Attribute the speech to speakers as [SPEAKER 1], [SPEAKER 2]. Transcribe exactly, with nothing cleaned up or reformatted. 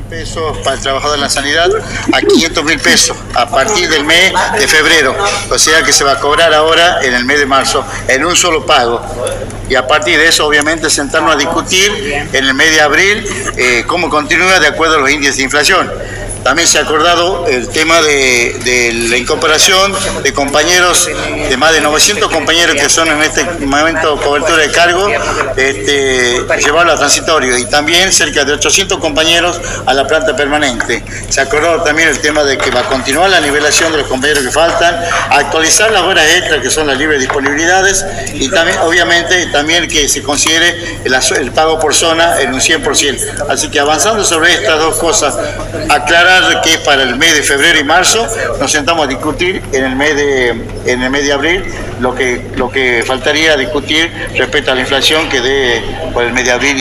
[SPEAKER 1] pesos para el trabajador de la sanidad a quinientos mil pesos a partir del mes de febrero, o sea que se va a cobrar ahora en el mes de marzo en un solo pago. Y a partir de eso, obviamente, sentarnos a discutir en el mes de abril eh, cómo continúa de acuerdo a los índices de inflación. También se ha acordado el tema de, de la incorporación de compañeros, de más de novecientos compañeros que son en este momento cobertura de cargo, este, llevarlo a transitorio, y también cerca de ochocientos compañeros a la planta permanente. Se ha acordado también el tema de que va a continuar la nivelación de los compañeros que faltan, actualizar las horas extras que son las libres disponibilidades, y también, obviamente, también que se considere el, el pago por zona en un cien por ciento. Así que avanzando sobre estas dos cosas, aclarar que para el mes de febrero y marzo nos sentamos a discutir en el mes de, en el mes de abril lo que, lo que faltaría discutir respecto a la inflación que dé por el mes de abril.